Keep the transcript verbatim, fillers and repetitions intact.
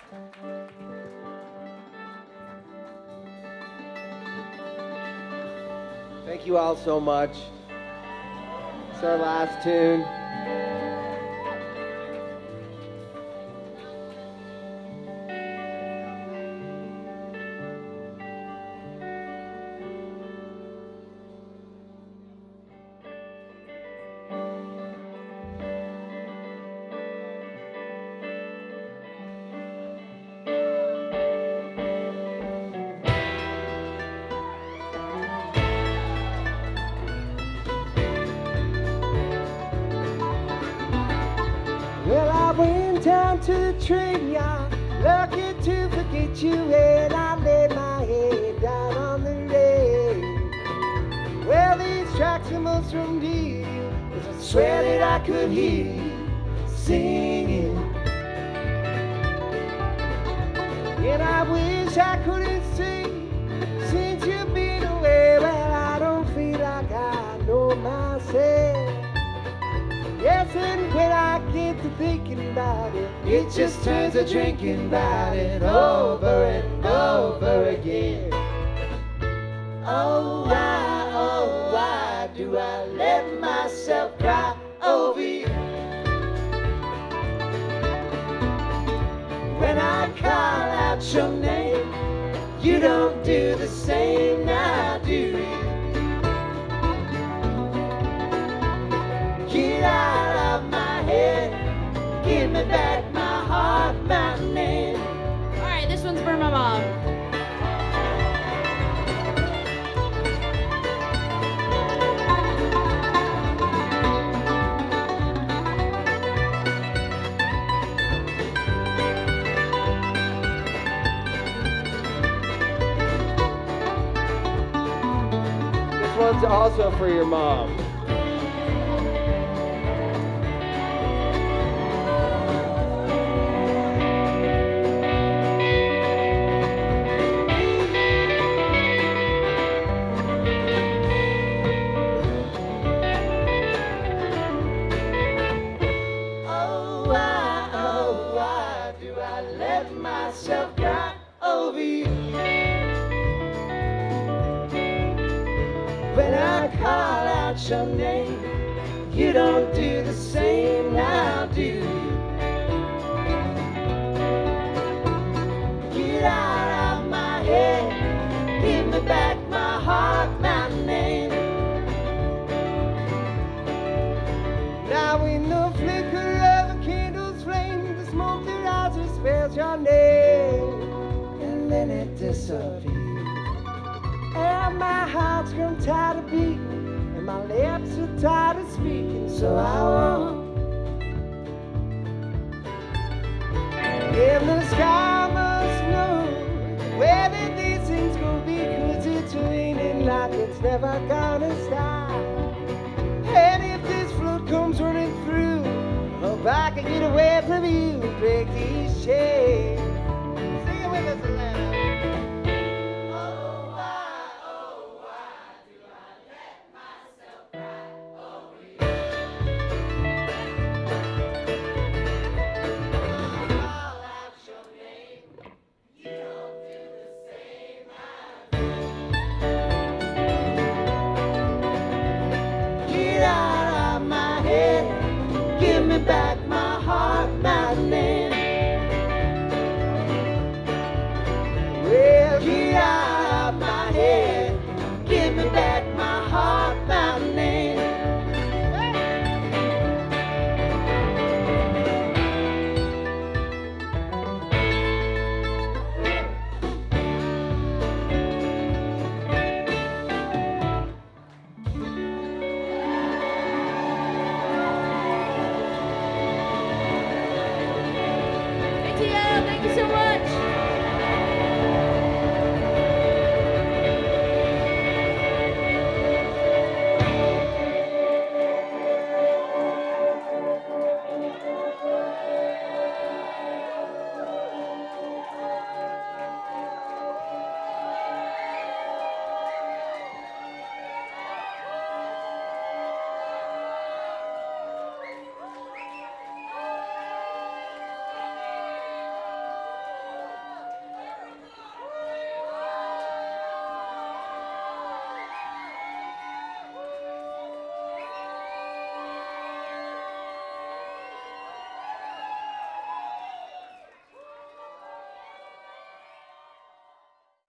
Thank you all so much. It's our last tune. Well, I went down to the train yard, lucky to forget you, and I laid my head down on the rail. Well, these tracks are most from you, 'cause I swear that I could hear you singing. And I wish I couldn't sing since you've been away. Well, I don't feel like I know myself. Yes, and when I get to thinking about it, it just turns to drinking about it over and over again. Oh, why, oh, why do I let myself cry over you? When I call out your name, you don't do the same now, do you? Get out of my head, give me back my heart, my name. All right, this one's for my mom. This one's also for your mom. Oh, why, oh, why do I let myself cry over you? When I call out your name, you don't do the same now, do you? Get out of my head, give me back my heart, my name. Now in the flicker of a candle's flame, the smoke that rises spells your name, and then it disappears. And my heart's grown tired of beating, and my lips are tired of speaking, so I won't. And the sky must know where did these things go, because it's raining like it's never gonna stop. And if this flood comes running through, I hope I can get away from you, break these chains. Sing it with us, Atlanta. Get out of my head, give me back my heart, my name. Well, get out of my head, give me back my heart, my name. Hey, Tia, thank you so much.